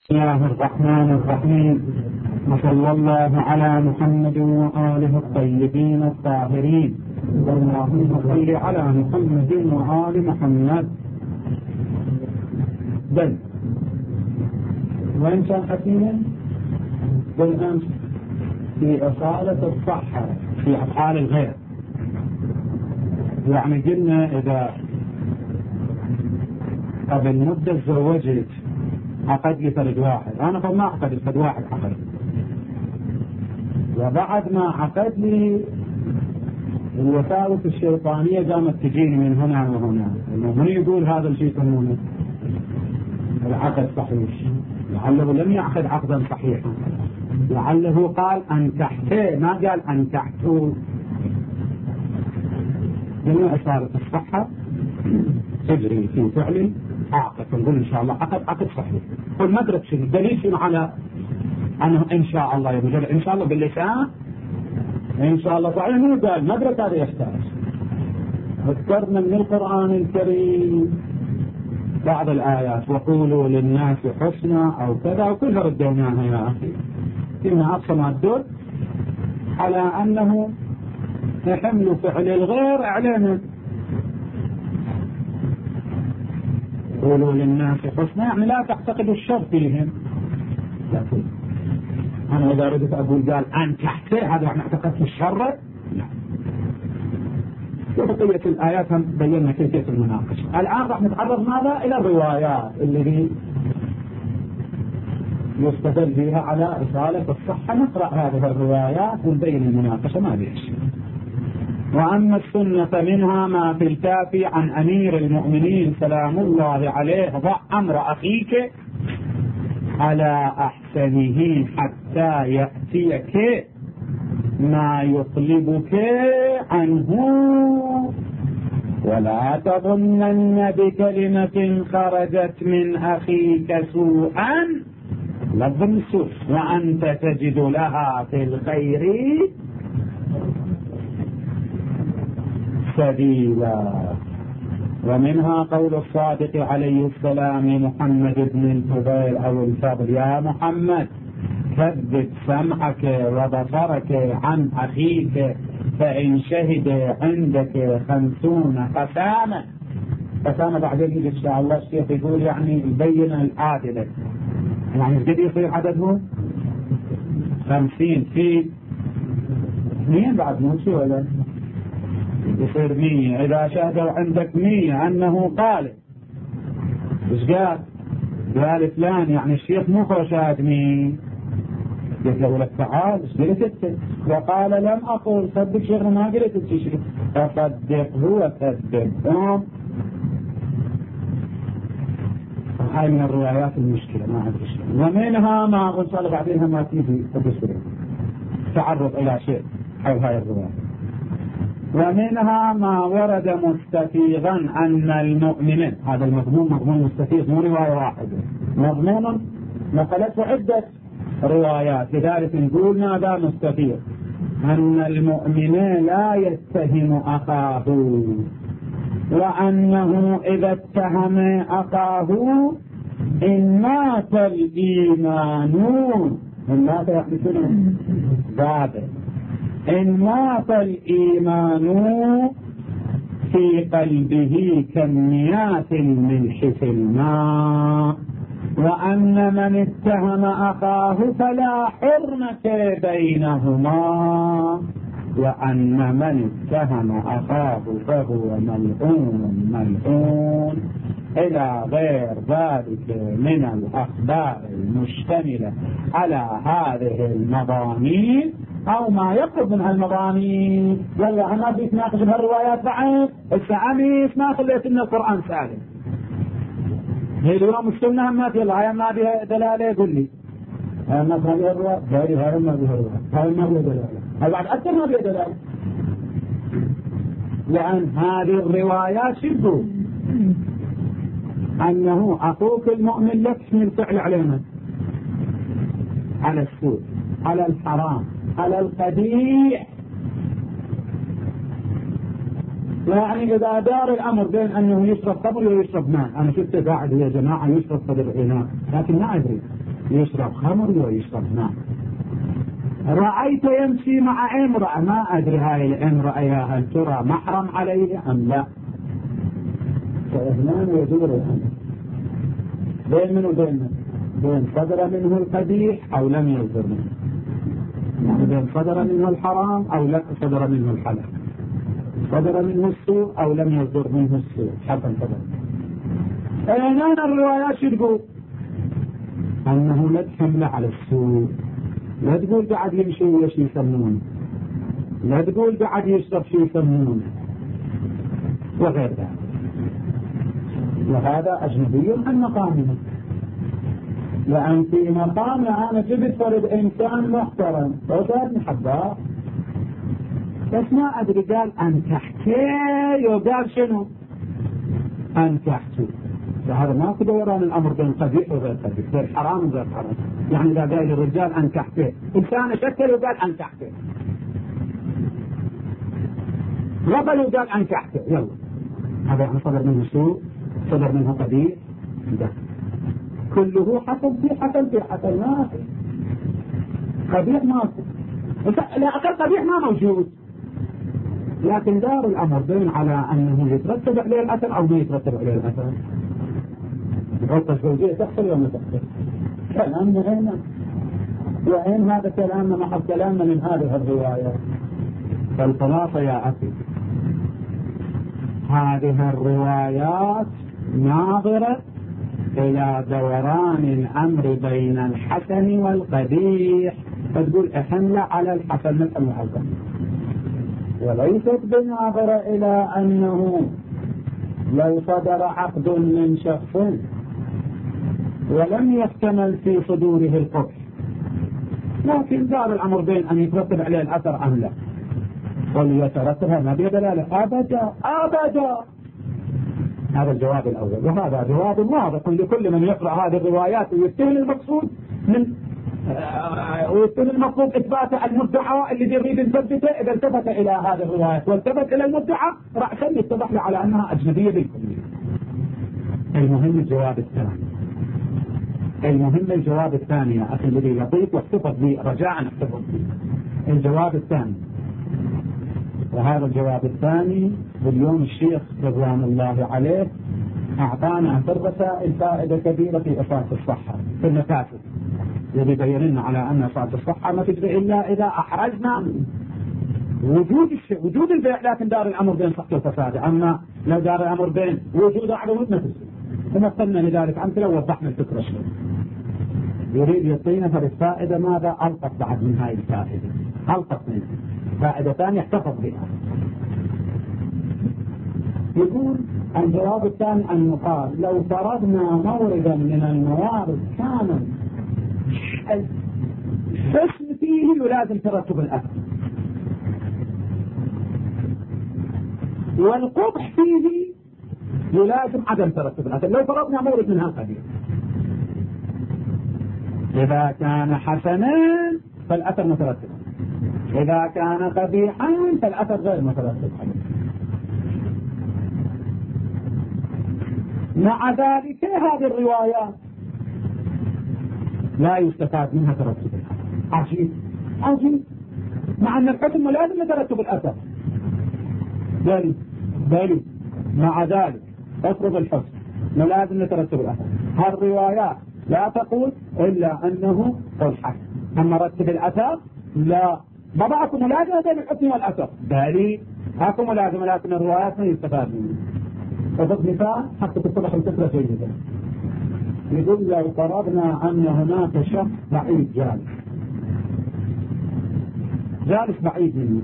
بسم الله الرحمن الرحيم، وصلى الله على محمد وآله الطيبين الطاهرين، اللهم صل على محمد وآل محمد. بل وإن كان حكيما بالأمس في أصالة الصحة في أفعال الغير، يعني قلنا إذا قبل مدة تزوجت عقد لي فرد واحد، أنا فما عقد فرد واحد عقد، وبعد ما عقد لي الوساوس الشيطانية قامت تجيني من هنا وهنا، من يقول هذا الشيء قانوني العقد صحيح، لعله لم يعقد عقدا صحيحا، لعله قال أنكحته ما قال أنكحته. من إصالة الصحة تجري في فعل عقد، نقول إن شاء الله عقد صحيح. قل ما أدرك شنو الدليل شنو على أنه إن شاء الله يا مجرد إن شاء الله باللسان إن شاء الله صحيح. مو قال ما أدرك هذا يحتاج. ذكرنا من القرآن الكريم بعض الآيات وقولوا للناس حسنا أو كذا، وكلها ردوناها يا أخي، إنها أقصى ما تدل على أنه يحمل فعل الغير إعلانه. قولوا للناس حسنا يعني لا تعتقدوا الشر فيهم، لكن أنا إذا ردت أقول قال أنكحته هذا يعني اعتقدت الشر؟ لا. وبقية الآيات هم بينا كيفية المناقشة. الآن راح نتعرض ماذا إلى الروايات اللي يستدل بها على إصالة الصحة. نقرأ هذه الروايات ونبين المناقشة ما بيش. وأما السنة فمنها ما في الكافي عن أمير المؤمنين سلام الله عليه: ضع أمر أخيك على أحسنه حتى يأتيك ما يطلبك عنه، ولا تظنن بكلمة خرجت من أخيك سوءا لفظ السوء وأنت تجد لها في الخير سبيلا. ومنها قول الصادق عليه السلام محمد بن الفضيل أو الفضل: يا محمد ثبت سمعك وبصرك عن أخيك فإن شهد عندك 50 قسامة بعدين يجي إن شاء الله الشيخ يقول يعني يبين العادلة، يعني قد يصير عددهم 50 في 2 بعد مو شو ولا يصير 100. إذا شهدوا عندك 100 أنه قال إيش قال فلان، يعني الشيخ مو شاهد 100. قلت له لك تعال ايش قلت انت؟ وقال لم أقول صدق شيخنا ما قلت انت شيء، فصدقه وكذبهم. هاي من الروايات المشكلة ما أدري شيء. ومنها ما قلت له بعدين ما تيجي تعرض إلى شيء حول هاي الروايات. ومنها ما ورد مستفيضا أن المؤمنين، هذا المضمون مضمون مستفيض مو رواية واحدة، مضمون نقلته عدة روايات، لذلك نقول ماذا مستفيض: أن المؤمن لا يتهم أخاه، وأنه إذا اتهم أخاه إن مات الإيمان، إن مات يحدثون ذاته، إن مات الإيمان في قلبه كميات الملح في الماء، وأن من اتهم أخاه فلا حرمة بينهما، وأن من اتهم أخاه فهو ملعون إلى غير ذلك من الأخبار المشتملة على هذه المضامين أو ما يقرب من هالمضامين. يلا أنا بدي ناقش بهالروايات بعد السعاميس ما خليت لنا القرآن سالم. هي اليوم السنة ما في الله، هاي ما بها دلالة يقول لي هاي ما بها الرواية، هاي ما بها الرواية، هاي ما بها دلالة، هاي بعد أكثر ما بها دلالة، لأن هذه الروايات شبه أنه أخوك المؤمن لك من الفعل علينا على السوء على الحرام على القبيح. يعني إذا دار الأمر بين أنه يشرب خمر ويشرب ماء، أنا شفت قاعد يا جماعة يشرب صدر الإناء لكن ما أدري يشرب خمر ويشرب ماء. رأيت يمشي مع امرأة، ما أدري هاي الامرأة يا هل ترى محرم عليه أم لا. فإهنان يدور بين من وبين بين صدر منه القبيح أو لم يصدر منه، يعني بين صدر منه الحرام أو لا صدر منه الحلال، صدر منه السوء أو لم يصدر منه السوء حتى صدر. إهنان الروايات شو تقول؟ أنه لا تحمل على السوء، لا تقول قاعد يمشي ويش يسمون، لا تقول قاعد يشرب شي يسمون وغير ذلك، وهذا أجنبي عن مقامه. لأن في مقام أنا جبت فرد إنسان محترم وقال حباه، بس ما أدري قال أنكحتي وقال شنو أنكحتي، فهذا ما في دوران الأمر بين قبيح وغير قبيح، بين حرام وغير حرام. يعني إذا قال الرجال أنكحتي، إنسان شكل وقال أنكحتي، غبل وقال أنكحتي، يلا هذا يعني صدر منه سوء، صدر منه قبيح، ده كله حسن في حسن في حسن، ما في قبيح، ما في لا أقل قبيح ما موجود. لكن دار الأمر بين على أنه يترتب عليه الأثر أو ما يترتب عليه الأثر. الغلطة الزوجية تحصل ولا ما تحصل؟ كلامنا هنا، وإن هذا كلامنا محض كلامنا من هذه الرواية. فالخلاصة يا أخي، هذه الروايات ناظرة إلى دوران الأمر بين الحسن والقبيح، فتقول احمل على الحسن مثل الحسن، وليست بناظرة إلى أنه لو صدر عقد من شخص ولم يكتمل في صدوره القبح، لكن دار الأمر بين أن يترتب عليه الأثر أم لا، وليترتبها ما بدلاله أبدا أبدا. هذا الجواب الأول، وهذا جواب واضح لكل من يقرأ هذه الروايات ويتهم المقصود من ويتهم المقصود إثبات المدعى اللي يريد يثبته. إذا التفت إلى هذه الروايات والتفت إلى المدعى رأسا يتضح له على أنها أجنبية بالكلية. المهم الجواب الثاني، المهم الجواب الثاني يا أخي الذي لطيف واحتفظ لي رجاء احتفظ لي. الجواب الثاني، وهذا الجواب الثاني اليوم الشيخ رضوان الله عليه أعطانا في الرسائل فائدة كبيرة في إصابة الصحة في المكاسب، الذي بين لنا على أن إصابة الصحة ما تجري إلا إذا أحرزنا وجود البيع، لكن دار الأمر بين صحة والفساد. أما لو دار الأمر بين وجود أعظم ما تجري. ومثلنا لذلك أمثلة ووضحنا الفكرة شوي. يريد يعطينا الفائدة ماذا ألقط بعد من هاي الفائدة، ألقط منها فائدة ثانية احتفظ بها. يقول الجواب الثاني أن يقال لو فرضنا موردا من الموارد كان الحسن فيه يلازم ترتب الأثر، والقبح فيه يلازم عدم ترتب الأثر. لو فرضنا مورد من هالقبيل، إذا كان حسنا فالأثر مترتب، إذا كان قبيحا فالأثر غير مترتب. مع ذلك هذه الروايات لا يستفاد منها ترتب الأثر. عجيب عجيب، مع أن الحكم لازم ترتب الأثر، بل مع ذلك افرض الحكم لازم ترتب الأثر. هالروايات لا تقول إلا أنه الحكم، أما رتب الأثر لا، ما بعضكم ملازمة بين الحكم والأثر، بل هاكم ملازمة، لكن الروايات ما يستفاد منها. فضل مثال حتى تتضح الفكرة جيدة. يقول لو فرضنا أن هناك شخص بعيد جالس بعيد منه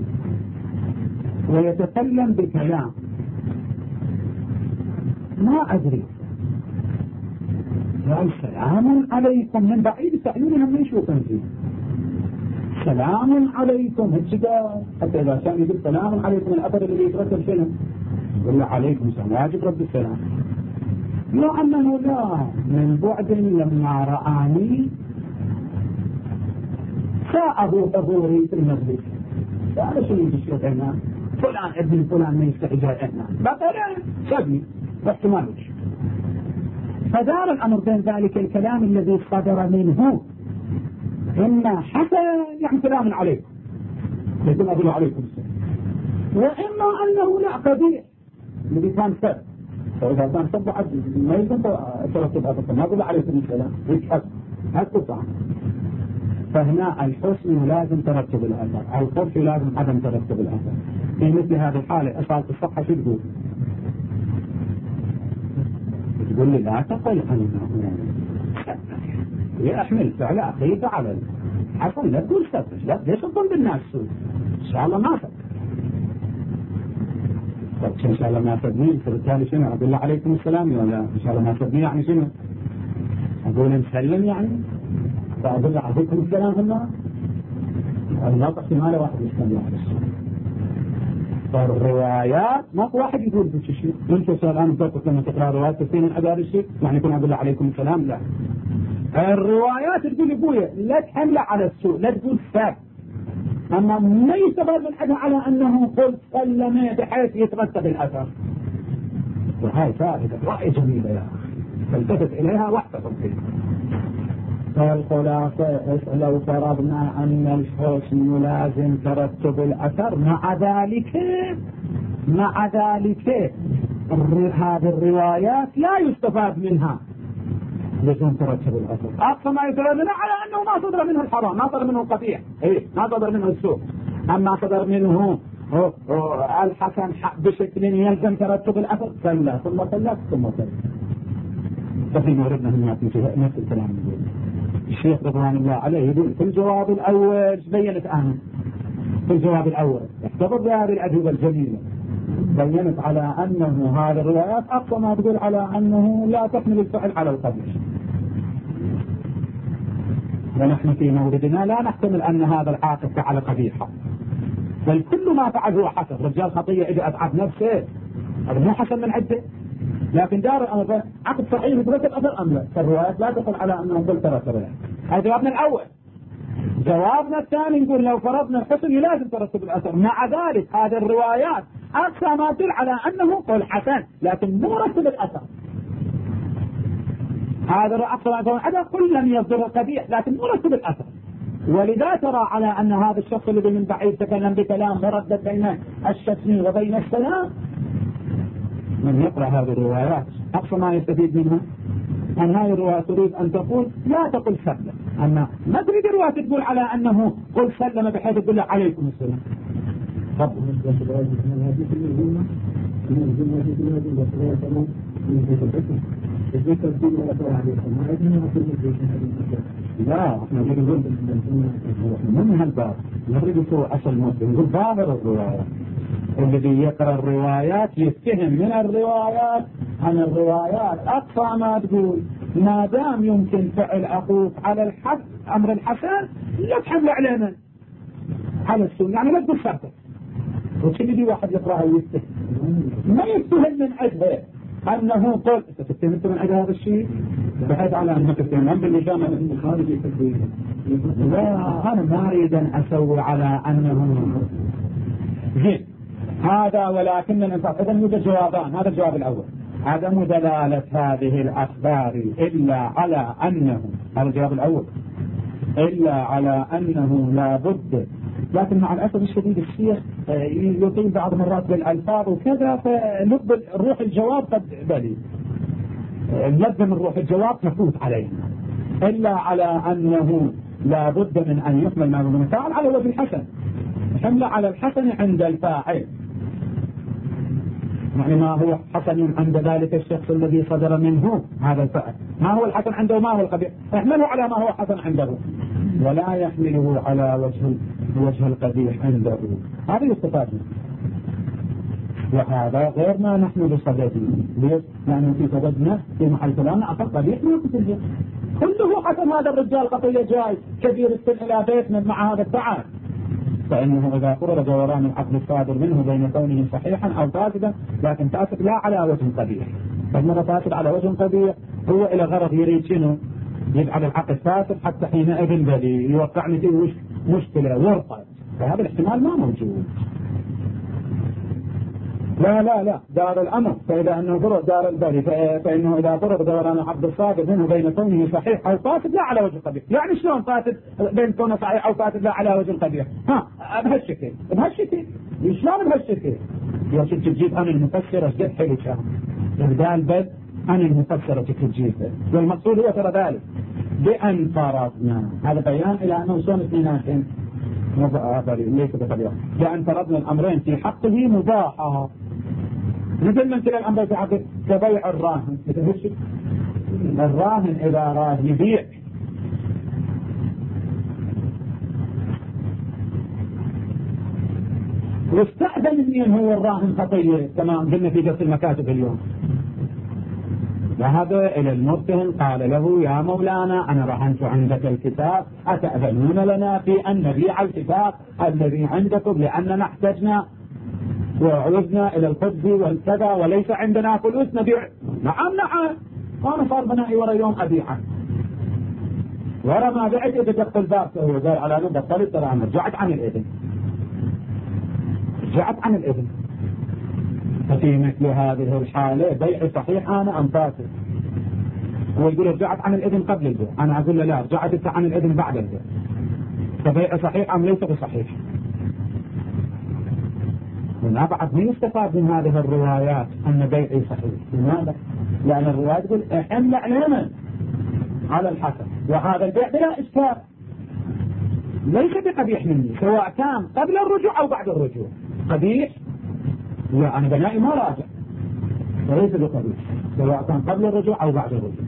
ويتكلم بكلام ما أدري، قال سلام عليكم من بعيد، تأمينهم ما يشوفون فيه سلام عليكم هالشيء. حتى إذا كان يقول سلام عليكم الأثر اللي يترتب شنو؟ يقول عليكم السلام، واجب رد السلام. لا أنه لا، من بعد لما رآني ساءه حضوري في المجلس، قال شو يجي هنا فلان ابن فلان ما يستحي جاي هنا، بقول شبني واحتمالك. فدار الأمر بين ذلك الكلام الذي صدر منه إما حسن يعني سلام عليكم لكن أقول عليكم السلام، وإما أنه لا قبيح الذي كان سب، فإذا كان سب ما يمكن ترتب هذا ما أقول عليكم السلام يتحب هالقطع. فهنا الحسن لازم ترتب الأثر، القبح لازم عدم ترتب الأثر. في مثل هذه الحالة أصالة الصحة شو تقول؟ تقول لي لا تقل أنه يحمل فعل أخيك على الحسن، لا تقول سبش، لا ليش تظن بالناس سوء إن شاء الله ما سب. طيب إن شاء الله ما سبني فبالتالي شنو أقول له عليكم السلام ولا إن شاء الله ما سبني يعني شنو؟ أقول نسلم يعني فأقول له عليكم السلام هنا لا تحسن هذا واحد يسلم على السلام. فالروايات ما واحد يقول بك شيء انت الآن تقول لما تقرأ روايات تسين أدار الشيء يعني يكون أقول له عليكم السلام لا. الروايات تقول ابويا لا تحمل على السوء لا تقول ساب، أما ما يستفاد من حدا على أنه قلت سلم بحيث يترتب الأثر. وهاي فائدة رأي جميلة يا أخي فالتفت إليها واحتفظ فيها. فالخلاصة لو فرضنا أن الحسن لازم ترتب الأثر مع ذلك هذه الروايات لا يستفاد منها لازم ترتب الأثر. أقصى ما يستفاد منها على أنه ما صدر منه الحرام، ما صدر منه القبيح، ما صدر منه السوء، أما صدر منه الحسن بشكل يلزم ترتب الأثر كلا ثم كلا ثم كلا. ففي وردنا هنا نفس الكلام يقول الشيخ رضوان الله عليه يقول في الجواب الأول بينت أنا في الجواب الأول احتفظ بهذه الأجوبة الجميلة بينت على أنه هذه الروايات أقصى ما تقول على أنه لا تحمل الفعل على القبيح، ونحن في موردنا لا نحتمل أن هذا العاقل فعل قبيحا بل كل ما فعل هو حسن. رجال خطية إذا أتعب نفسه هذا مو حسن من عدة، لكن دار الأمر عقد صحيح يترتب أثر أم لا؟ فالروايات لا تقول على أنه قل ترتب. هذا جوابنا الأول. جوابنا الثاني نقول لو فرضنا الحسن لازم ترتب الأثر، مع ذلك هذه الروايات أقصى ما تدل على أنه قل حسن لكن مو رتب الأثر. هذا أقصى ما تدل على قل لم يصدر قبيح لكن مو رتب الأثر. ولذا ترى على أن هذا الشخص الذي من بعيد تكلم بكلام مردد بين الشتم وبين السلام من يقرأ هذه الروايات أقصى ما يستفيد منها أن هذه الرواية تريد أن تقول لا تقل سلم، أما ما تريد الرواية تقول على أنه قل سلم بحيث تقول عليكم السلام. لا احنا نقول من هالباب نريد سوء أصل مسلم نقول ظاهر الرواية. الذي يقرأ الروايات يتهم من الروايات عن الروايات أقصى ما تقول ما دام يمكن فعل أخوك على الحد أمر الحسن لا تحمل علينا على السنة يعني لا تقول شرطك. وكل دي واحد يقرأها ويتهم ما يتهم من أجله أنه قل تتهمت من أجل هذا الشيء بحيث على أنك تتهم بالنجامة الخارجي لا أنا ما أريد أن أسوي على أنه زين هذا ولكن الإنصاف. إذن يوجد جوابان، هذا الجواب الأول عدم دلالة هذه الأخبار إلا على أنه هذا الجواب الأول إلا على أنه لا بد، لكن مع الأسف الشديد الشيخ يطيل بعض مرات بالألفاظ وكذا فلب روح الجواب قد بلي اللذة من روح الجواب تفوت علينا إلا على أنه لا بد من أن يحمل ما من فعل على وجه الحسن، حمل على الحسن عند الفاعل يعني ما هو حسن عند ذلك الشخص الذي صدر منه هذا الفعل، ما هو الحسن عنده ما هو القبيح احمله على ما هو حسن عنده ولا يحمله على وجه القبيح عنده. هذا يستفاد منه وهذا غير ما نحن بصدده. ليش؟ لأنه في صددنا في محل كلامنا أقل قبيح ما كتلجه كله حسن. هذا الرجال قطية جاي كبير السن إلى بيتنا مع هذا الفعل فإنه إذا قرر دوران العقد الصادر منه بين كونه صحيحا أو فاسدا لكن فاسد لا على وجه قبيح. فالمرة فاسد على وجه قبيح هو إلى غرض يريد شنو يجعل العقد فاسد حتى حينئذ بدي يوقعني فيه مشكلة ورقة، فهذا الاحتمال ما موجود. لا دار الأمر، فإذا أنه فرض دار البري فإنه إذا فرض دوران عبد الصادق منه بين كونه صحيح أو فاسد لا على وجه القبيح. يعني شلون فاسد بين كونه صحيح أو فاسد لا على وجه القبيح؟ بهالشكل شلون بهالشكل؟ يا ست تجيب أنا المفسرة جد حلو كان إبدال بد أنا المفسرة تجيبها، والمقصود هو ترى ذلك بأن فرضنا هذا بيان إلى أنه شلون اثنيناتهم ليس بطبيعة لأن فرضنا الأمرين في حقه مباحة، مثل من كلا الأمر في حقه كبيع الراهن. الراهن إذا راد يبيع واستأذن من هو الراهن خطية كما قلنا في درس المكاتب اليوم، ذهب إلى المرتهن قال له يا مولانا أنا رهنت عندك الكتاب أتأذنون لنا في أن نبيع الكتاب الذي عندكم لأننا احتجنا وعوزنا إلى الخبز والكذا وليس عندنا فلوس نبيع؟ نعم أنا صار بنائي ورا يوم أبيعه ورا ما بعت إذا دق الباب هو قال على نبض طلب ترى أنا رجعت عن الإذن. ففي مثل هذه الحالة بيع صحيح أنا أم فاسد؟ هو يقول رجعت عن الإذن قبل البيع، أنا أقول له لا رجعت عن الإذن بعد البيع، فبيع صحيح أم ليس بصحيح؟ ونبعد من يستفاد من هذه الروايات أن بيعي صحيح. لماذا؟ لأن الروايات تقول احمل علما على الحسن وهذا البيع بلا إشكال ليس بقبيح مني سواء كان قبل الرجوع أو بعد الرجوع. قبيح لا أنا بنائي ما راجع وليس بقبيح سواء كان قبل الرجوع أو بعد الرجوع.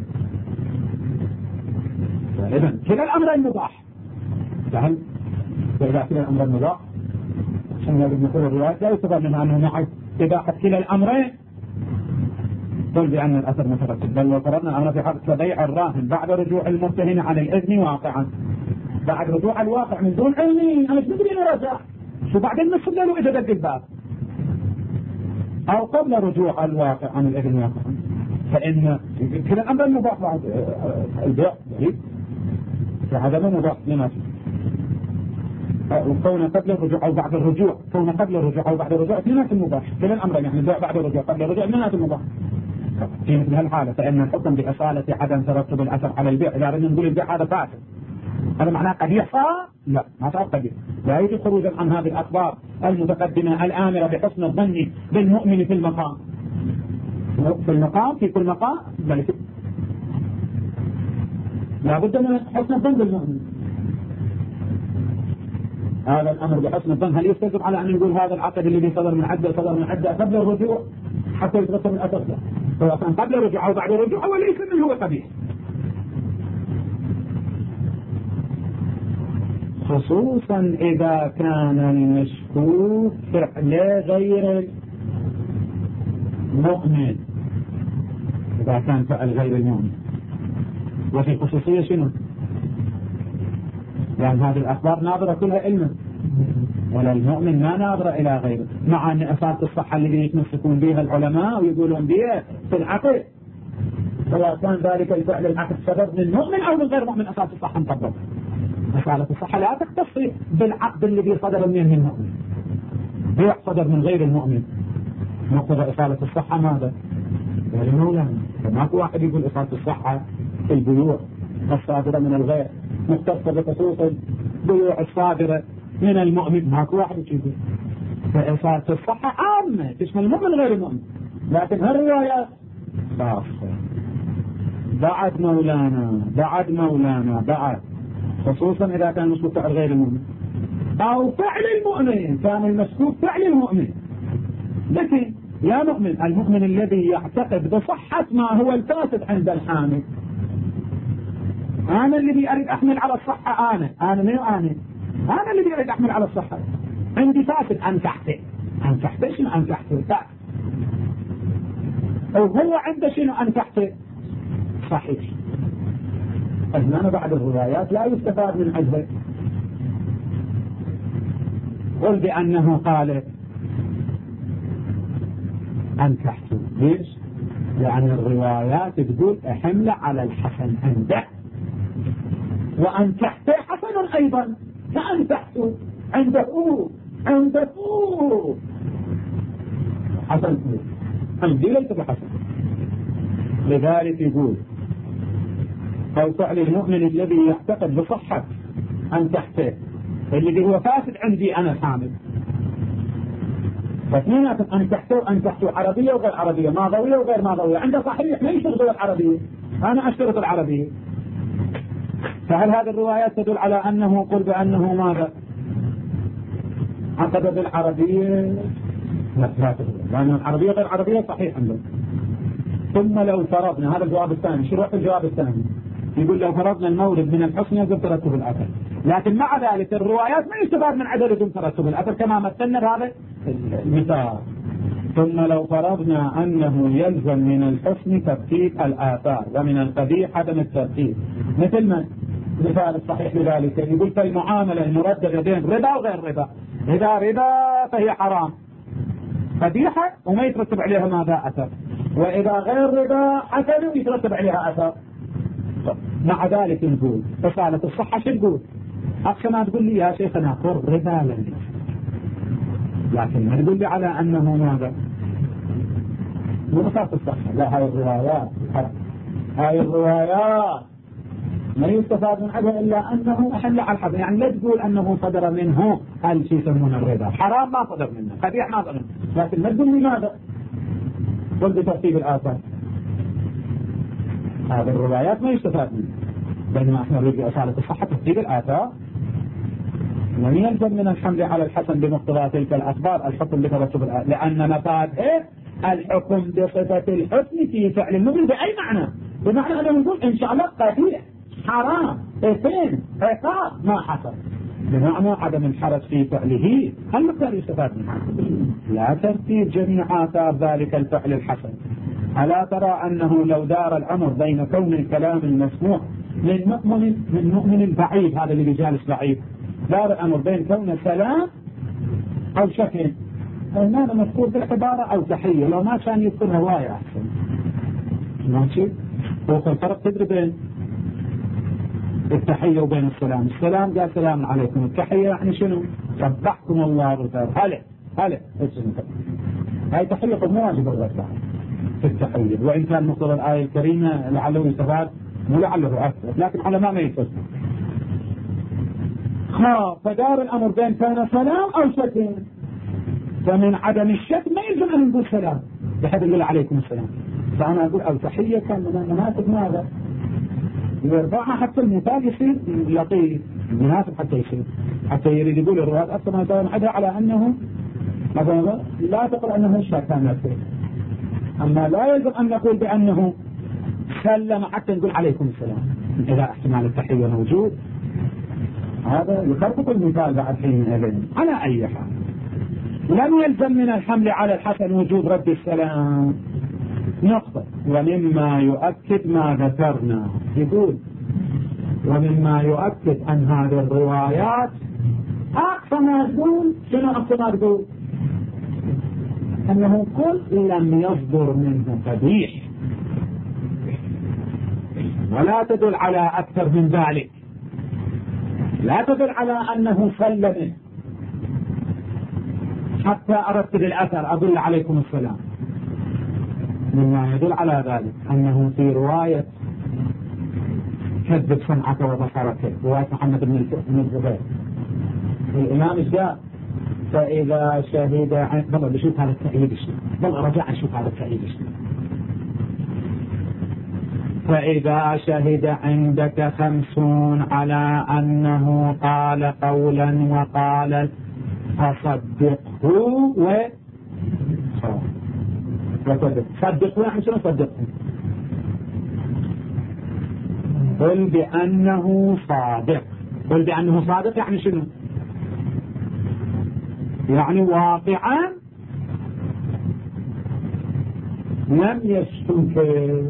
إذن كلا الأمرين مباح. فهل إذا كلا الأمرين مباح عشان يجب نقول الروايات لا يستفاد منها أنه معه إباحة كلا الأمرين قل بأن الأثر مترتب بل وفرضنا أمر في حق بيع الراهن بعد رجوع المرتهن عن الإذن واقعا بعد رجوع الواقع من دون علمي أنا مش مدري أنه رجع شو بعدين نصف له إذا دق الباب أو قبل رجوع الواقع عن الإذن واقعا فإن كلا الأمر مباح بعد البيع فهذا ما مباح لنفسه وكون قبل الرجوع أو بعد الرجوع كون قبل الرجوع أو بعد الرجوع اثنينات المباح كلا الأمرين يعني البيع بعد الرجوع قبل الرجوع اثنينات المباح. في مثل هالحالة فإن الحكم بأصالة عدم ترتب الأثر على البيع إذا أردنا نقول البيع هذا فاسد هذا معناه قبيح صار؟ لا ما صار قبيح لا يجب خروجا عن هذه الأخبار المتقدمة الآمرة بحسن الظن بالمؤمن في المقام في كل مقام بل لا بد من حسن الظن بالمؤمن. هذا الأمر بحسن الظن هل يستلزم على أن نقول هذا العقد الذي صدر من عدة قبل الرجوع حتى يترتب الأثر له سواء كان قبل الرجوع أو بعد الرجوع وليس منه هو قبيح خصوصا إذا كان المشكوك فعل غير المؤمن إذا كان فعل غير المؤمن وفي خصوصية شنو؟ لأن هذه الأخبار ناظرة كلها علما ولا المؤمن ما ناظرة إلى غيره مع أن أصالة الصحة اللي يتمسكون بها العلماء ويقولون بها في العقل سواء كان ذلك الفعل العقد سبب من مؤمن أو من غير مؤمن أصالة الصحة مطبقة. أصالة الصحة لا تختص بالعقد الذي صدر من المؤمن بيع صدر من غير المؤمن مقتضى أصالة الصحة ماذا؟ غير مولانا فماكو واحد يقول أصالة الصحة البيوع الصادرة من الغير مختصة بخصوص البيوع الصادرة من المؤمن ماكو واحد يقول فأصالة الصحة عامة تشمل المؤمن غير المؤمن لكن هالروايات خاصة بعد مولانا خصوصا إذا كان المشكوك فعل غير المؤمن أو فعل المؤمن كان المشكوك فعل المؤمن لكن يا مؤمن المؤمن الذي يعتقد بصحة ما هو الفاسد عند الحامل أنا الذي أريد أحمل على الصحة أنا الذي أريد أحمل على الصحة عندي فاسد أنكحته شنو أنكحته أو هو عنده شنو أنكحته صحيح. هنا بعد الروايات لا يستفاد من عجبه قل بأنه قال أنكحته ليش؟ لأن الروايات تقول أحمل على الحسن عنده وأنكحته حسن أيضا فأنكحته عنده حسن عندي ليس بحسن. لذلك يقول أو فعل المؤمن الذي يعتقد بصحة أن تحته الذي هو فاسد عندي أنا حامد. فاثنيناتهم أن تحته عربية وغير عربية، ماضوية وغير ماضوية. عنده صحيح ما يشتغل العربية، أنا أشترط العربية. فهل هذه الروايات تدل على أنه قل بأنه ماذا عقد بالعربية؟ لا تدل، لأن العربية غير عربية صحيح عنده. ثم لو فرضنا، هذا الجواب الثاني، شروح الجواب الثاني يقول لو فرضنا المورد من الحسن يجب ترتب الأثر، لكن مع ذلك الروايات ما يستفاد من عدم يجب ترتب الأثر كما مثلنا بهذا المثال. ثم لو فرضنا أنه يلزم من الحسن ترتيب الآثار ومن القبيح عدم الترتيب، مثل ما مثال الصحيح لذلك يقول في المعاملة المرددة بين ربا وغير ربا، إذا ربا فهي حرام قبيحة وما يترتب عليها ماذا أثر، وإذا غير ربا حسن يترتب عليها أثر. مع ذلك نقول رسالة الصحة شو تقول؟ أقصى ما تقول لي يا شيخنا قر ربا لني، لكن ما تقول لي على أنه ماذا مو رسالة الصحة. لا، هاي الروايات ما يستفاد من عدها إلا أنه أحل على الحرام. يعني لا تقول أنه صدر منه هل شيء يسمونه الربا، حرام ما صدر منه، قبيح ما صدر منه، لكن ما تقول لي ماذا قل بترتيب الآثار. هذه الروايات ما يستفاد منها، بينما احنا نريد أصالة الصحة ترتيب الآثار. من يلزم من الحمل على الحسن بمقتضى تلك الأخبار الحكم بترتب الآثار، لأن مفاده الحكم بصفة الحسن في فعل المؤمن بأي معنى؟ بمعنى أنه نقول إن شاء الله قبيح حرام إثم عقاب ما حصل، بمعنى عدم الحرج في فعله. هل مقدار يستفاد منها؟ لا ترتيب جميع آثار ذلك الفعل الحسن. ألا ترى أنه لو دار الأمر بين كون الكلام المسموع من مؤمن بعيد، هذا اللي بجالس بعيد، دار الأمر بين كون سلام أو شكل، هذا مذكور بالعبارة أو تحية، لو ما كان يذكر هواية أحسن. ماشي؟ وفي الفرق تدري بين التحية وبين السلام. السلام قال سلام عليكم، التحية يعني شنو؟ صبحكم الله بالخير، هلا هاي تحية قد مواجب الغرفة في التحية، وإن كان مقتضى الآية الكريمة لعله يستفاد مو لعله أكثر، لكن على ما يفسر. فدار الأمر بين كان سلام أو شك، فمن عدم الشك ما يلزم أن نقول سلام بحيث يقول عليكم السلام، فأنا أقول أو تحية كان مناسب ماذا يرفعها حتى المثال يصير لطيف مناسب حتى يريد يقول الروايات أكثر ما يدور عدها على أنه مثلا لا تقل أنه الشك كان نفسه، أما لا يلزم أن نقول بأنه سلم حتى نقول عليكم السلام إذا احتمال التحية موجود. هذا يخربط المثال بعد حين. على أي حال لم يلزم من الحمل على الحسن وجود رد السلام نقطة. ومما يؤكد ما ذكرنا، يقول ومما يؤكد أن هذه الروايات أقصى ما تقول شنو أقصى ما تقول؟ أنه كل لم يصدر منه قبيح، ولا تدل على أكثر من ذلك، لا تدل على أنه سلم حتى أرتب الأثر أدل عليكم السلام. مما يدل على ذلك أنه في رواية كذب سمعك وبصرك، رواية محمد بن الزبير، الإمام الشاء فإذا شهد بالله بشوف هذا التأييد بالله رجع نشوف هذا التأييد فإذا شهد عندك 50 على أنه قال قولا وقال فصدقه صدقه يعني شنو صدقه؟ قل بأنه صادق. قل بأنه صادق يعني شنو؟ يعني واقعا لم يشتك،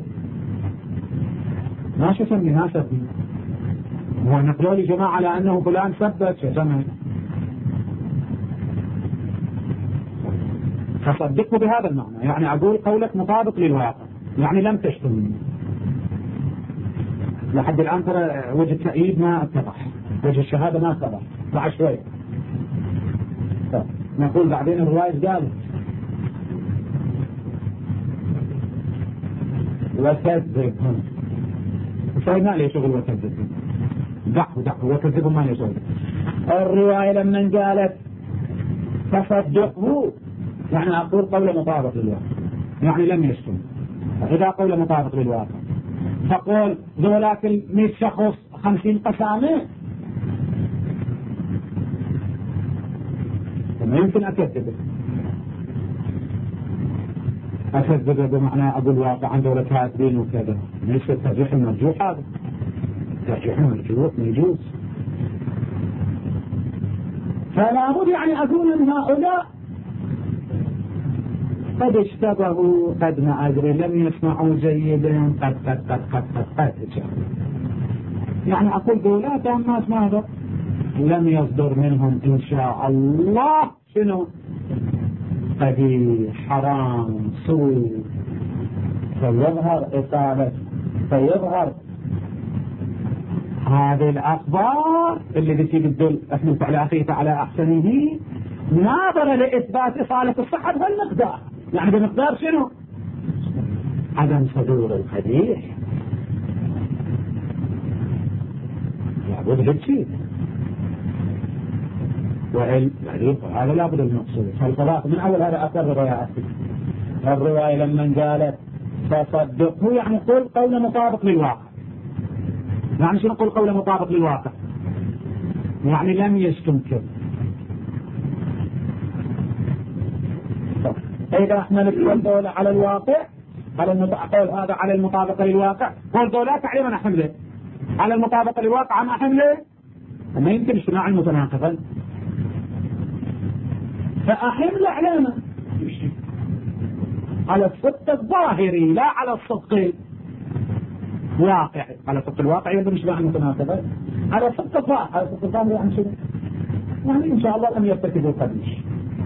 ما شو سميها سبي، هو نقلوا لي جماعة على أنه فلان ثبت شو فصدقه بهذا المعنى، يعني أقول قولك مطابق للواقع، يعني لم تشتم. لحد الآن ترى وجه التأييد ما اتضح، وجه الشهادة ما اتضح، بعد شوي نقول بعدين الرواية قالت وكذبهم. فإن ما لي شغل وكذبهم، دعوا وكذبهم ما لي شغل. الرواية لما قالت تصدقه يعني أقول قول مطابق للواقع، يعني لم يشتم. إذا قول مطابق للواقع فقول ذولاك 100 شخص 50 قسامة ما يمكن أكذبه بمعنى أقول الواقع عن دولة كاتبين وكذا، ليس الترجيح المرجوح. هذا الترجيح المرجوح يجوز. فلا بد يعني أقول أن هؤلاء قد اشتبهوا، قد ما أدري لم يسمعوا جيدا، قد يعني أقول دولات أمات ماذا لم يصدر منهم إن شاء الله شنو قبيح حرام سوء، فيظهر إطالة، فيظهر هذه الأخبار اللي بتي تدل أحمد على أخيك على أحسنه ناظرة لإثبات إصالة الصحة بهالمقدار، يعني بمقدار شنو عدم صدور القبيح. لابد هالشيء هذا لابد المقصود. فالخلاص من أول هذا أثر الرواية لما قالت تصدقه يعني قول قول مطابق للواقع. يعني شنو نقول قول مطابق للواقع؟ يعني لم يستنكر. إذا احنا نقول دولة على الواقع على قول هذا على المطابقة للواقع، قول دولة تعليما أحمله على المطابقة للواقع ما أحمله، ما يمكن اجتماع المتناقضا. فأحمل علامة على الصدق الظاهري لا على الصدق الواقعي. على الصدق الواقعي يمكن اجتماع المتناقضا، على الصدق الظاهري. على الصدق الظاهري يعني شنو؟ يعني إن شاء الله لم يرتكبوا القبيح.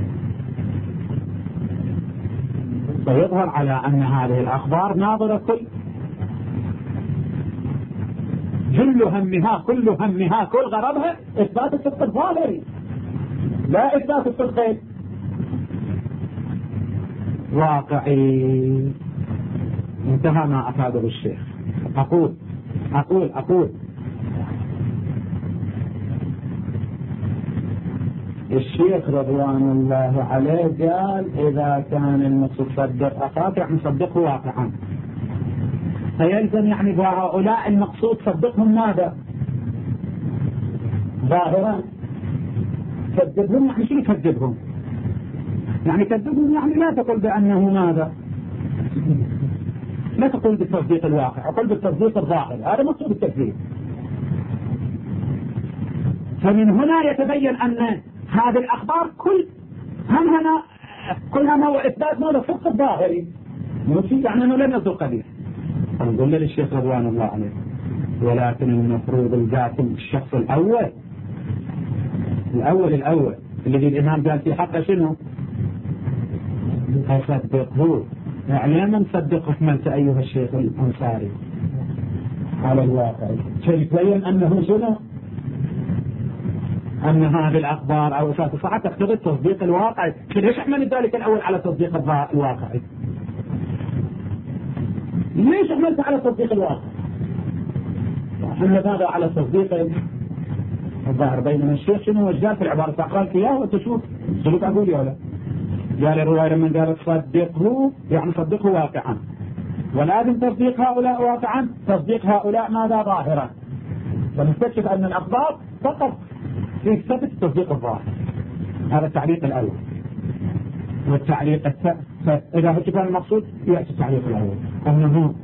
فيظهر على أن هذه الأخبار ناظرة جل همها كل همها كل غرضها إثبات الصدق الظاهري لا إثبات الصدق الواقعي. انتهى ما أفاده الشيخ. أقول الشيخ رضوان الله عليه قال إذا كان المصدق أخاك يعني صدقه واقعا، فيلزم يعني بهؤلاء المقصود صدقهم ماذا ظاهرا. كذبهم يعني شنو كذبهم؟ يعني كذبهم يعني لا تقول بأنه ماذا، لا تقول بالتصديق الواقع، أقول بالتصديق الظاهر. هذا مقصود التكذيب. فمن هنا يتبين أن هذه الأخبار كلها هو إثبات ماذا الصدق الظاهري، يعني أنه لم يصدق قبيح. نقول للشيخ رضوان الله عليه ولكن المفروض القاتل الشخص الأول الذي الإمام قال في حقه شنو أصدقه، يعني من صدقه حملت أيها الشيخ الأنصاري على الواقع. شيء يبين أنه شنو أن هذه الأخبار أو أساس الصحة تقتضي التصديق الواقعي. ليش احمل ذلك الأول على التصديق الواقعي؟ ليش احملت على التصديق الواقعي؟ حملت هذا على التصديق الظاهر. بينما الشيخ شنو وجدان في العبارة تقرأ فيها وتشوف شنو أقول يا ولا. قال الرواية لما قالت صدقه يعني صدقه واقعا، ولازم تصديق هؤلاء واقعا، تصديق هؤلاء ماذا ظاهرا. فنستكشف أن الأخبار فقط في ثبت التصديق الظاهر. هذا التعليق الأول. والتعليق الثاني إذا هو كان المقصود يأتي التعليق الأول أنه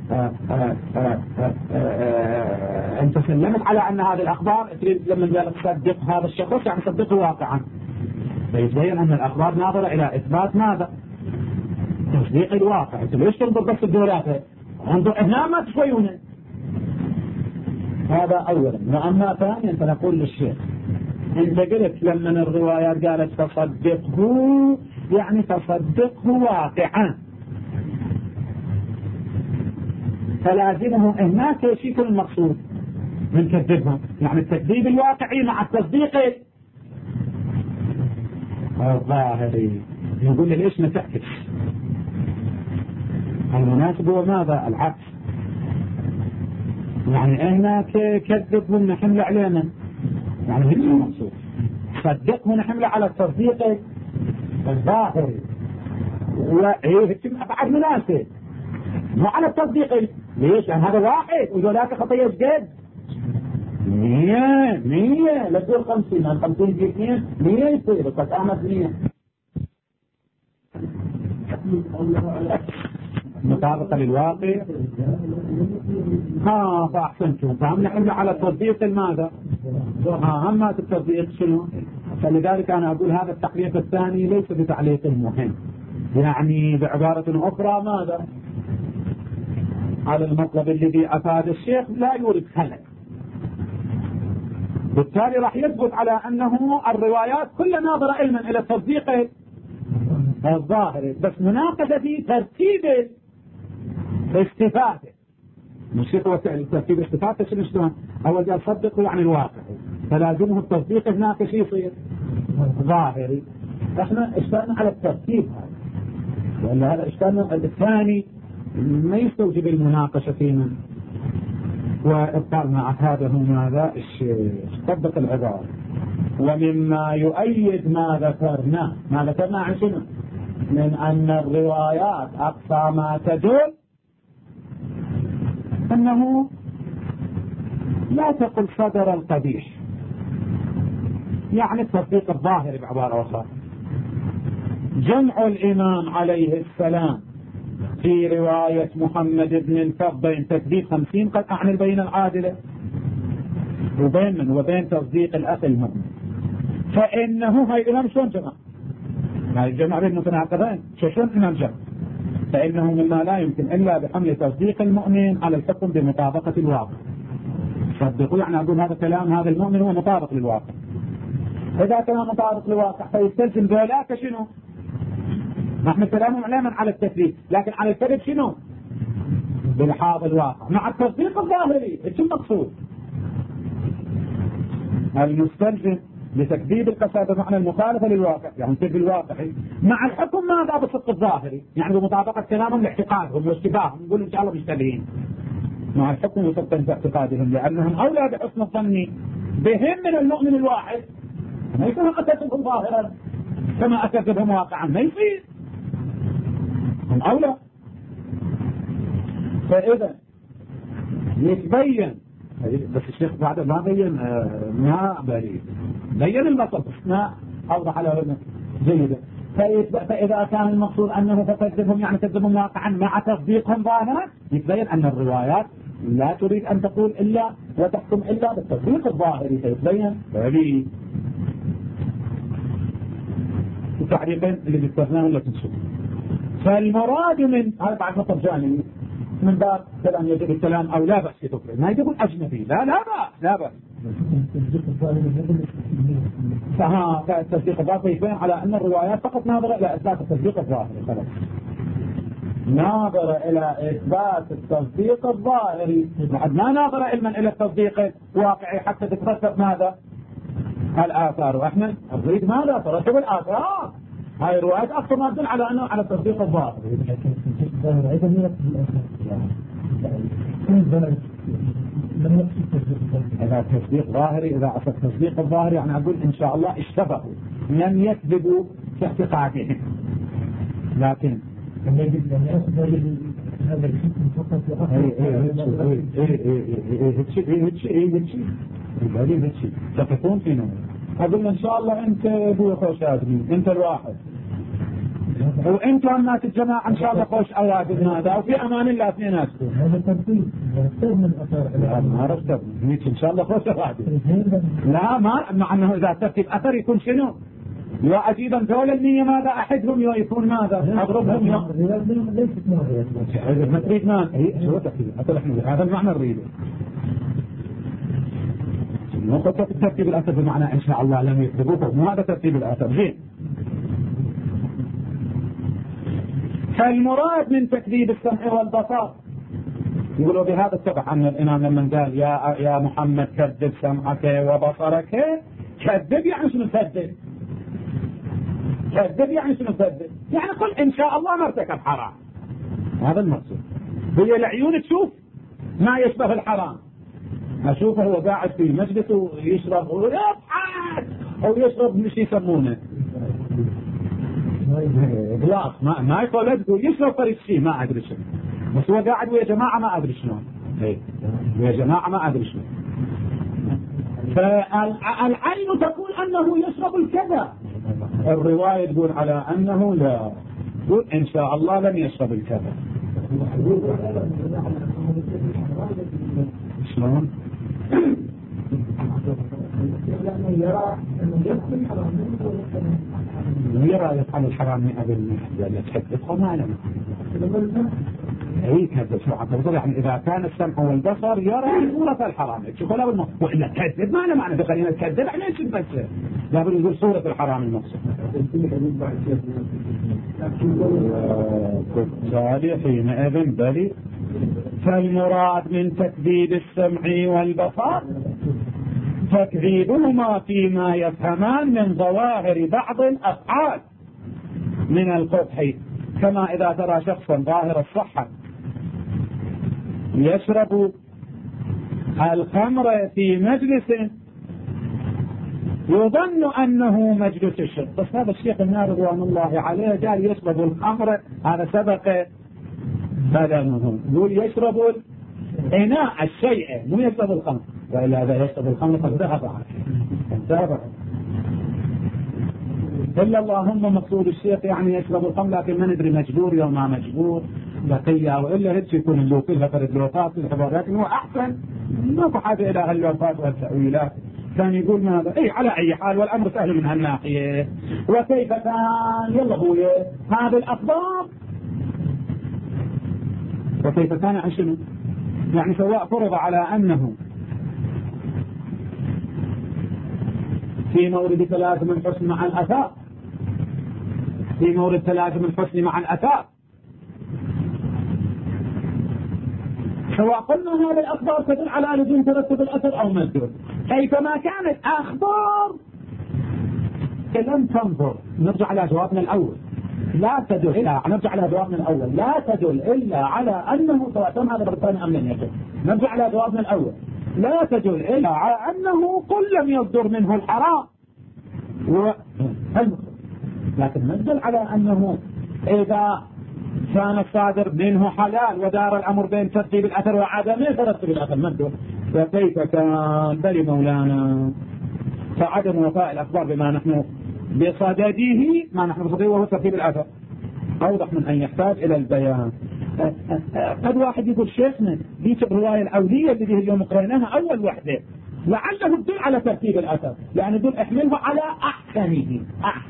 أنت سلمت على أن هذه الأخبار لما قالت صدق هذا الشخص يعني صدقه واقعا، فيتبين أن الأخبار ناظرة إلى إثبات ماذا تصديق الواقع. أنت ليش تنظر بس الدولات، انظر هنا ما تسويونه. هذا أولا. وأما ثانيا فنقول للشيخ انت قلت لما الروايات قالت تصدقه يعني تصدقه واقعا، فلازمه هناك ايش يكون المقصود من كذبهم، يعني التكذيب الواقعي مع التصديق الظاهري. نقول ليش نتعكس؟ المناسب هو ماذا العكس. يعني هناك كذبهم نحمل علينا، يعني هيك المقصود. صدقهم نحمل على التصديق الظاهري، وهي بعد مناسب مو على التصديق. ليش؟ يعني هذا واحد وذولاك خطيه قد 100 لا تقول 50 50 في 2 100 يصير بس اعمل 100 مطابقة للواقع. فأحسنتم، فهم نحن على التصديق ماذا؟ هم التصديق شنو؟ فلذلك أنا أقول هذا التعليق الثاني ليس بتعليق مهم، يعني بعبارة أخرى ماذا؟ على المطلب الذي أفاد الشيخ لا يورد خلل، بالتالي راح يثبت على أنه الروايات كلها ناظرة علما إلى التصديق الظاهري، بس مناقشة في ترتيب استفادة. مش هو ترتيب استفادة شنو؟ أول جاء صدقوا يعني الواقع، فلازمه التصديق هناك شيء يصير ظاهري. احنا اشتغلنا على الترتيب هذا، لأن هذا اشتغلنا الثاني ما يستوجب المناقشة فينا، وابقى مع هذا هو ماذا طبق العبارة. ومما يؤيد ما ذكرنا عن شنو؟ من أن الروايات أقصى ما تدل أنه لا تقل صدر القبيح، يعني التصديق الظاهري بعبارة أخرى. جمع الإمام عليه السلام في رواية محمد بن الفضل تكذيب 50 قد أعني بين العادلة وبين من وبين تصديق الأخ المؤمن، فإنه هاي الإمام شلون جمع؟ هاي الجمع بين متناقضين شلون إمام جمع؟ فإنه مما لا يمكن إلا بحمل تصديق المؤمن على الحكم بمطابقة الواقع. صدقوا يعني أقول هذا كلام هذا المؤمن هو مطابق للواقع. إذا كان مطابق للواقع فيستلزم ذولاك شنو؟ نحن كلامهم علما على التكذيب، لكن على الكذب شنو؟ بالحاضر الواقع مع التصديق الظاهري. ايش المقصود؟ المستلزم لتكذيب القصة بمعنى المخالفة للواقع، يعني الكذب الواقعي مع الحكم ماذا بالصدق الظاهري، يعني بمطابقة كلامهم لاعتقادهم واشتباههم، نقول ان شاء الله مشتبهين مع الحكم وصدقا في اعتقادهم، لانهم اولى بحسن الظن بهم من المؤمن الواحد. ما يكون اكذبهم ظاهرا كما اكذبهم واقعا، ما يصير، هم اولى. فاذا يتبين، بس الشيخ بعد ما بين ما بين المطلب ما اوضح على جيدا. فاذا كان المقصود انه تكذبهم يعني تكذبهم واقعا مع تصديقهم ظاهرا، يتبين ان الروايات لا تريد ان تقول الا وتحكم الا بالتصديق الظاهري، فيتبين هذه التعريفين اللي ذكرناهم لا تنسوا. فالمراد من هذا بعد مطلب جانبي من باب كلام يجب الكلام او لا بأس يتفرد، ما يقول اجنبي، لا بأس. فالتصديق الظاهري يبين على ان الروايات فقط ناظرة الى اثبات التصديق الظاهري، خلاص ناظرة الى اثبات التصديق الظاهري، بعد ما ناظرة علما الى التصديق الواقعي حتى تترتب ماذا؟ الاثار، واحنا نريد ماذا؟ ترتب الاثار. هاي الروايات اكثر ما تدل على انه على التصديق الظاهري. إذا تصديق ظاهري، إذا أصل تصديق الظاهري يعني أقول إن شاء الله اشتبهوا لم يكذبوا في اعتقادهم، لكن تقفون في نوم. أقول إن شاء الله أنت أبو خوش آدمين، أنت الواحد، وانتم الناس الجماعة ان شاء الله خوش اوادم هذا، وفي امان الله اثنيناتكم. هذا ترتيب من اثر، ما رتب هيك ان شاء الله خوش اوادم. لا ما مع انه اذا ترتيب اثر يكون شنو؟ واجيبا دولة النية ماذا احدهم يكون ماذا؟ اضربهم ما تريد ما شو ترتيب هذا المعنى نريده. نقطة ترتيب الاثر بمعنى ان شاء الله لم يكذبوه، مو هذا ترتيب الاثر. زين، فالمراد من تكذيب السمع والبصر يقولوا بهذا السبب أن الإمام لما قال يا محمد كذب سمعك وبصرك، كذب يعني شنو كذب؟ كذب يعني شنو كذب؟ يعني قل إن شاء الله ما ارتكب حرام، هذا المقصود. هي العيون تشوف ما يشبه الحرام، أشوفه هو قاعد في مجلسه يشرب ويضحك أو يشرب مش يسمونه غلاس ما يقول يشرب فريسي ما أدري شنو، بس هو قاعد ويا جماعة ما أدري شنو، ويا جماعة ما أدري شنو. فالعين تقول أنه يشرب الكذا، الرواية تقول على أنه لا، تقول إن شاء الله لم يشرب الكذا. شلون؟ يرى يفعل الحرام 100% ولا تحدثه ما لنا اي كذب شو حتى يعني اذا كان السمع والبصر يرى صورة الحرام تشوفه لا بالمقصود والا تكذب ما له معنى بخلينا نكذب احنا نشوف بس لا بنقول صورة الحرام المقصود. بالتالي حينئذ بلي فالمراد من تكذيب السمع والبصر تكذيبهما فيما يفهمان من ظواهر بعض الأفعال من القبح، كما إذا ترى شخصا ظاهر الصحة يشرب الخمر في مجلس يظن أنه مجلس الشرب، بس هذا الشيخ النار رضوان الله عليه قال يشرب الخمر، هذا سبق بدنه، يقول يشرب الإناء الشيء مو يشرب الخمر، وإلا هذا يشرب الخمر قد ذهب إلا اللهم مقصود الشيخ يعني يشرب الخمر، لكن ما ندري مجبور يوم ما مجبور بقية وإلا هيك يكون اللوفي فرد لوفات الحوارات، هو أحسن ما في حاجة إلى هاللوفات والتأويلات. كان يقول ماذا اي على اي حال والامر سهل من هالناحية. وكيف كان يلا ابويا هذا الاخبار وكيف كان عن شنو يعني سواء فرض على انه في مورد تلازم الحسن مع الاثار، في مورد تلازم الحسن مع الاثار، سواء قلنا هذه الأخبار تدل على لزوم ترتب الأثر أو مجدود، كيفما كانت أخبار لم تنظر. نرجع على جوابنا الأول لا تدل إلا نرجع على جوابنا الأول لا تدل إلا على أنه سواء تم هذا بريطانيا أم لم يكن. نرجع على جوابنا الأول لا تدل إلا على أنه قل لم يصدر منه الحرام لكن ندل على أنه إذا كان الصادر منه حلال ودار الأمر بين ترتيب الأثر وعدمه ترتب الأثر مده. فكيف كان بل مولانا فعدم وفاء الأخبار بما نحن بصدده ما نحن بصدده وهو ترتيب الأثر أوضح من أن يحتاج إلى البيان. قد واحد يقول شيخنا ديك الرواية الأولية اللي اليوم قرأناها أول وحدة لعله تدل على ترتيب الأثر، يعني دول احمله على أحسنه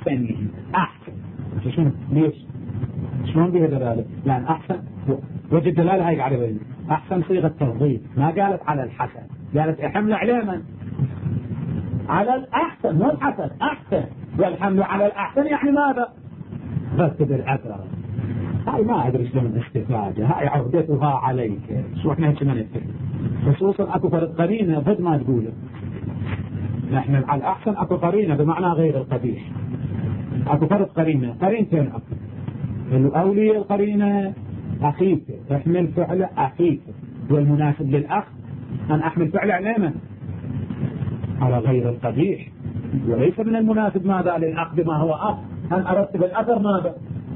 أحسن. ليش؟ شلون بها دلالة؟ لأن أحسن وجه الدلالة هاي قاعدة بيني أحسن صيغة تفضيل، ما قالت على الحسن، قالت احمل عليه من؟ على الأحسن مو الحسن أحسن، والحمل على الأحسن يعني ماذا؟ رتب الأثر. هاي ما أدري شلون استفادة، هاي عهدتها عليك شو احنا هيك ما نفهم، خصوصا أكو فرق قرينة ضد ما تقوله. نحن على الأحسن أكو قرينة بمعنى غير القبيح، أكو فرق قرينة قرينتين أكو الأولية القرينة أخيفة تحمل فعل أخيفة، والمناسب للأخ أن أحمل فعل علامة على غير القبيح، وليس من المناسب ماذا للأخ بما هو أخ أن أرتب الأثر ماذا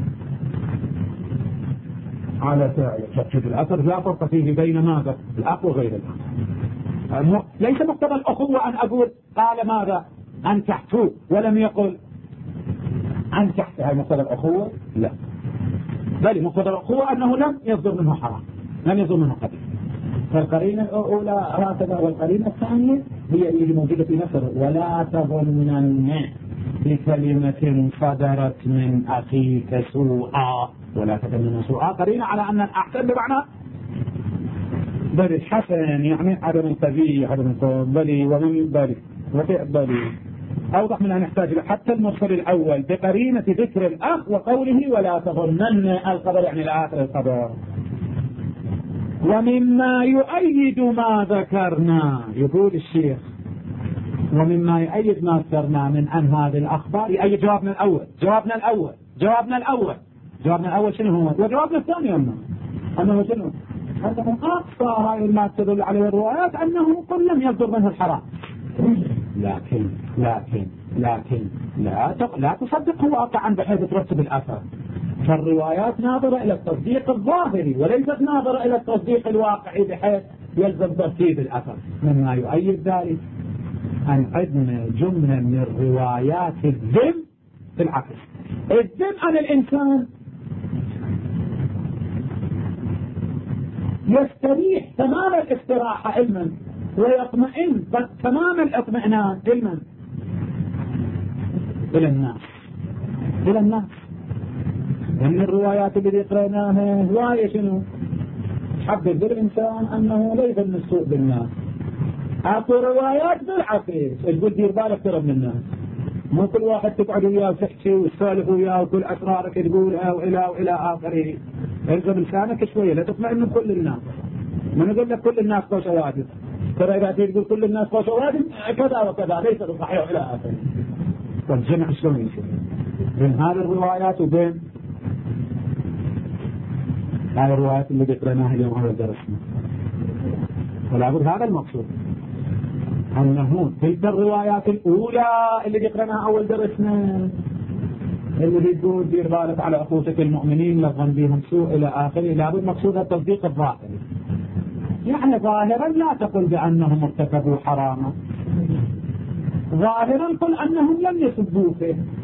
على فعل ترتيب الأثر لا فرق فيه بين ماذا الأخ وغير الأخ. ليس مقتضى الأخوة أن أقول قال ماذا أنكحته ولم يقل أنكحت، هاي مقتضى الأخوة لا، بل مقتضى الأخوة أنه لم يصدر منه حرام لم يصدر منه قبيح. فالقرينة الأولى هكذا، والقرينة الثانية هي اللي موجودة في نفسه ولا تظنن بكلمة صدرت من أخيك سوءا ولا تظنن سوءا، قرينة على أن الأحسن بمعنى بل الحسن يعني عدم القبيح عدم بل ومن بل أوضح من أن نحتاج حتى المرسل الأول بقرينة ذكر الأخ وقوله ولا تظنن القدر يعني الآخر القدر. ومما يؤيد ما ذكرنا يقول الشيخ ومما يؤيد ما ذكرنا من أن هذه الأخبار يؤيد جوابنا الأول شنو هو؟ وجوابنا الثاني أنه شنو؟ أنه أقصى هاي ما تدل عليه الروايات أنه قل لم يصدر منه الحرام. لكن لا تصدقه واقعا بحيث ترتب الأثر. فالروايات ناظرة إلى التصديق الظاهري وليست ناظرة إلى التصديق الواقعي بحيث يلزم ترتيب الأثر. مما يؤيد ذلك أن عندنا جملة من الروايات الذم في العكس. الذم عن الإنسان يستريح تمام الاستراحة علما ويطمئن تمام الاطمئنان علما إلى الناس. من الروايات اللي قرأناها هواية شنو حبب الإنسان أنه ليس من السوء بالناس. أعطوا روايات بالعكس تقول دير بالك ترى من الناس، مو كل واحد تقعد وياه وتحكي وتسولف وياه وكل أسرارك تقولها وإلى آخره. الزم لسانك شوية لا تطمئن بكل الناس. من يقول لك كل الناس قوس وادم، ترى إذا تقول كل الناس قوس وادم كذا وكذا ليس صحيح إلى آخره. والجمع شلون يصير بين هذه الروايات وبين هذه الروايات اللي ذكرناها اليوم على درسنا؟ ولا بد هذا المقصود أنه تلك الروايات الأولى اللي ذكرناها أول درسنا اللي تقول دير بالك على أخوتك المؤمنين لا تظن بهم سوء إلى آخره، لابد مقصود التصديق الظاهري. يعني ظاهرا لا تقل بأنهم ارتكبوا حراما، ظاهرا قل أنهم لم يسبوك.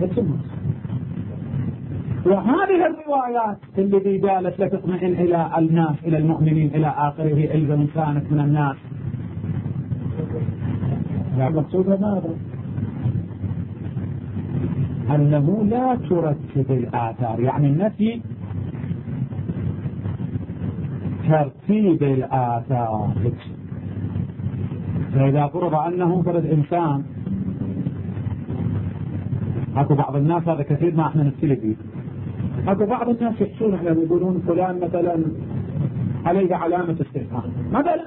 وهذه الروايات اللي جالت لتطمئن إلى الناس إلى المؤمنين إلى آخره إلزم إنسانك من الناس، مقصودها ماذا؟ أنه لا ترتب الآثار، يعني النفي ترتيب الآثار. فإذا فرض أنه فرض إنسان، أكو بعض الناس هذا كثير ما احنا نبتلي فيه، أكو بعض الناس يحسون احنا يقولون فلان مثلا عليه علامة استفهام مثلا.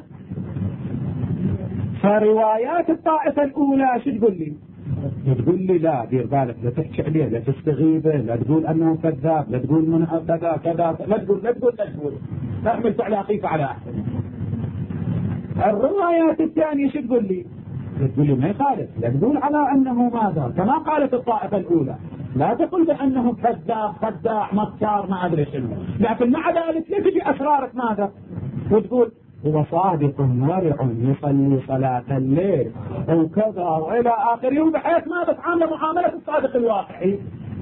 فروايات الطائفة الأولى شو تقول لي؟ تقول لي لا دير بالك لا تحكي عليه لا تستغيبه لا تقول أنه كذاب لا تقول من كذا كذا لا تقول تعمل فعل عقيفة على أحسن. الروايات الثانية شو تقول لي؟ تقول لي ما يخالف، لا تقول على أنه ماذا كما قالت الطائفة الأولى، لا تقول بأنه كذاب خداع مكار ما أدري شنو، لكن مع ذلك لا تجي أسرارك ماذا وتقول هو صادق ورع يصلي صلاة الليل وكذا وإلى آخره، بحيث ماذا تعامل معاملة الصادق الواقعي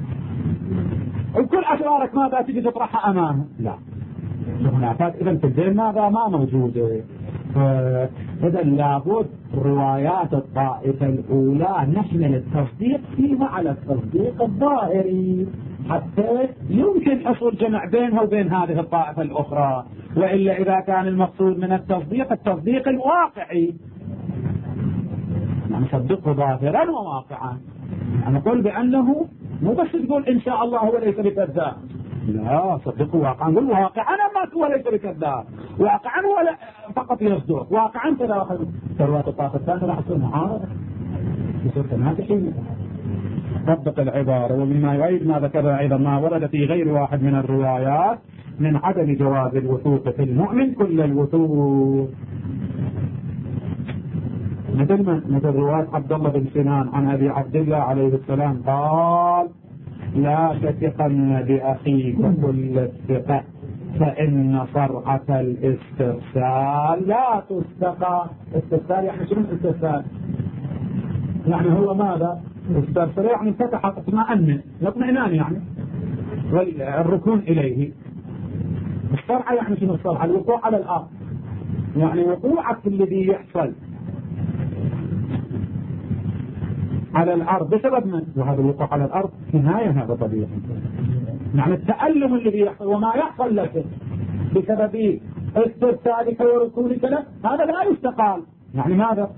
وكل أسرارك ماذا تجي تطرحها أمامه. لا هناك إذا تدين ماذا ما موجودة. إذا لابد روايات الطائفة الأولى نحمل التصديق فيها على التصديق الظاهري حتى يمكن حصول جمع بينها وبين هذه الطائفة الأخرى، وإلا إذا كان المقصود من التصديق الواقعي يعني صدقه ظاهرا وواقعا. أنا أقول بأنه مو بس تقول إن شاء الله هو ليس بكذاب، لا صدقه واقعا. نقول واقعا ما هو ليس بكذاب، واقعا هو فقط يصدق واقعا كذا. ثروات الطائفة الثانية راح تصير معارضة يصير تناقشين. طبق العبارة. ومما يؤيد ما ذكر أيضا ما ورد في غير واحد من الروايات من عدم جواز الوثوق في المؤمن كل الوثوق، مثل رواية عبد الله بن سنان عن أبي عبد الله عليه السلام قال لا تثقن بأخيك كل الثقة فإن صرعة الاسترسال لا تستقى. استرسال يعني شنو استرسال؟ يعني هو ماذا؟ استرسال يعني انفتح اطمئن الاطمئنان يعني والركون إليه. الصرعة يعني شنو الصرعة؟ الوقوع على الأرض، يعني وقوعك الذي يحصل على الأرض بسبب من؟ وهذا الوقوع على الأرض في نهاية هذا طبيعي، يعني التألم الذي يحصل وما يحصل لك بسبب استرسالك وركونك له هذا لا يستقال. يعني ماذا؟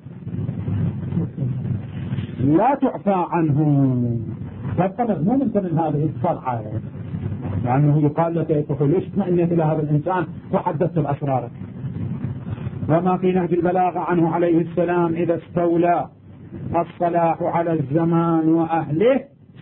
لا تعفى عنه، تبقى مذموم انت من هذه الصرعة، لأنه يقال لك ليش اطمئنت إلى هذا الإنسان وحدثت بأسرارك. وما في نهج البلاغة عنه عليه السلام إذا استولى الصلاح على الزمان وأهله،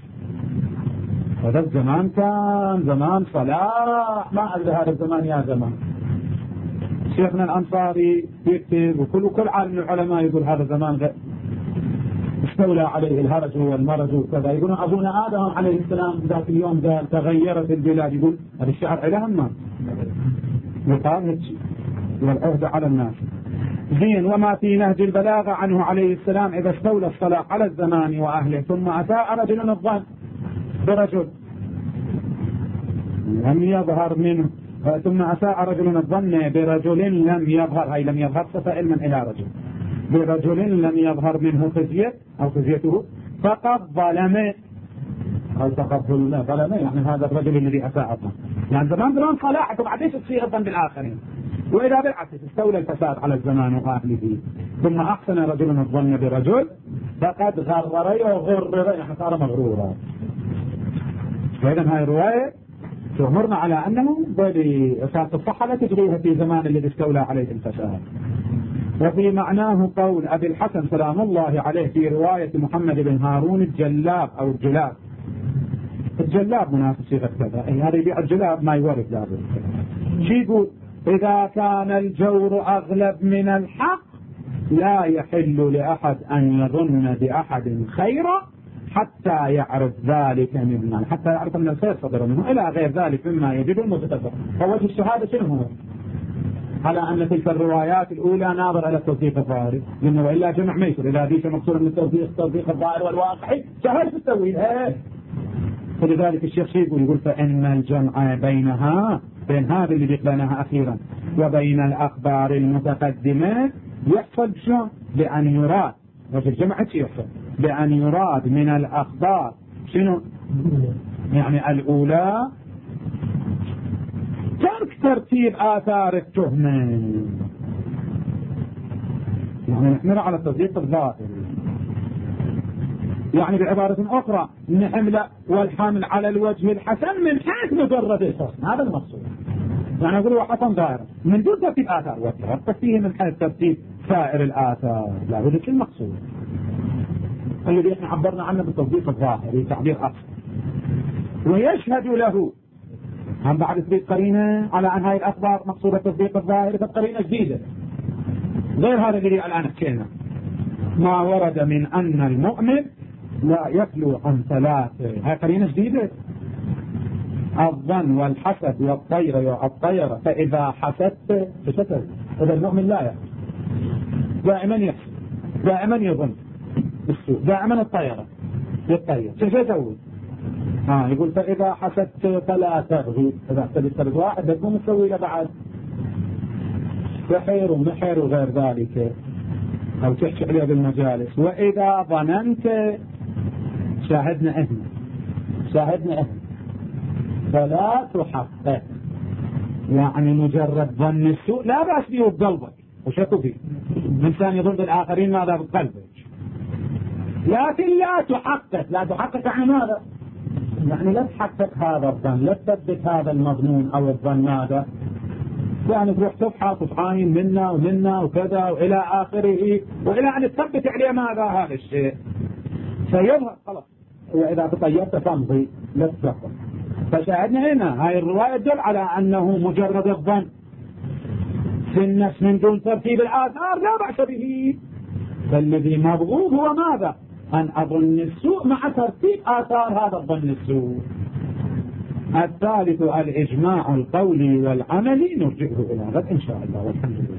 هذا الزمان كان زمان صلاح، ما أهل هذا الزمان يا زمان شيخنا الأنصاري يكتب وكل عالم من العلماء يقول هذا زمان استولى عليه الهرج والمرج وكذا. يقولون أبونا آدم عليه السلام ذاك اليوم قال تغيرت البلاد. يقول هذا الشعر إله ما يقال هيك والعهد على الناس. زين. وما في نهج البلاغة عنه عليه السلام إذا استولى الصلاة على الزمان وأهله ثم أساء رجل الظن برجل لم يظهر منه ثم أساء رجل الظن برجل لم يظهر، هاي لم يظهر صفة علما إلى رجل، برجل لم يظهر منه خزية أو خزيته فقد ظلم أو فقد ظلم، يعني هذا الرجل الذي أساء الظن. يعني زمان دلون صلاحكم بعديش تصير الظن بالآخرين. وإذا بالعكس استولى الفساد على الزمان وأهله ثم أحسن رجل الظن برجل فقد غرر وغرر، يعني صار مغرورا. فإذا هاي الرواية تأمرنا على أنه بأساس الصحة لا تجريها في زمان الذي استولى عليه الفساد. وفي معناه قول أبي الحسن سلام الله عليه في رواية محمد بن هارون الجلاب أو الجلاب، الجلاب مناسب صيغة كذا، هذا يبيع الجلاب ما يورد لابد. شي يقول إذا كان الجور أغلب من الحق لا يحل لأحد أن يظن بأحد خيرا حتى يعرف ذلك ممن، حتى يعرف أن الخير صدر منه إلى غير ذلك مما يجد المتكبر. فوجه الشهادة شنو هو؟ على أن تلك الروايات الأولى ناظر إلى التصديق الظاهري، لأنه وإلا جمع ميسر إذا ديش مقصود من التصديق الظاهري والواقعي شهادة تسوي. فلذلك الشيخ يقول فإن الجمع بينها بين هذه اللي ذكرناها أخيرا وبين الأخبار المتقدمة يحصل شو؟ بأن يراد، وفي الجمع يحصل بأن يراد من الأخبار شنو؟ يعني الأولى ترك ترتيب آثار التهمة، يعني نحمل على التصديق الظاهري. يعني بعبارة أخرى نحمل والحمل على الوجه الحسن من حيث مجرد الحسن، هذا المقصود. يعني أقول هو حسن ظاهر من دون ترتيب آثار، وترتب فيه من حيث ترتيب سائر الآثار، لا هذا شيء المقصود الذي احنا عبرنا عنه بالتصديق الظاهري تعبير أقصى. ويشهد له هم بعد تريد قرينة على أن هاي الأخبار مقصودة التصديق الظاهري، فقرينة جديدة غير هذا الذي الآن حكينا. ما ورد من أن المؤمن لا يخلو عن ثلاثة، هاي قرينة جديدة. الظن والحسد والطيرة، فإذا حسدت فشتت، إذا المؤمن لا يحسد، دائما يحسد، دائما يظن السوء، دائما الطيرة يطير. شو يسوي؟ يقول فإذا حسدت فلا تغضي، إذا حسدت واحد تقوم تسوي له بعد سحر ومحر وغير ذلك، أو تحكي عليه بالمجالس. وإذا ظننت شاهدنا فلا تحقق، يعني مجرد ظن السوء لا بأس به بقلبك وشكو فيه، الإنسان يظن بالآخرين ماذا بقلبك، لكن لا تحقق يعني ماذا؟ يعني لا تحقق هذا الظن، لا تثبت هذا المظنون أو الظن ماذا، يعني تروح تبحث وتعاين منا وكذا وإلى آخره، وإلى أن تثبت عليه ماذا هذا الشيء سيظهر خلاص. وإذا تطيرت تمضي لا تتذكر. فشاهدنا هنا هاي الرواية تدل على أنه مجرد الظن في النفس من دون ترتيب الآثار لا بأس به، فالذي مبغوض هو ماذا؟ أن أظن السوء مع ترتيب آثار هذا الظن السوء. الثالث الإجماع القولي والعملي، نرجعه إلى غد إن شاء الله، والحمد لله.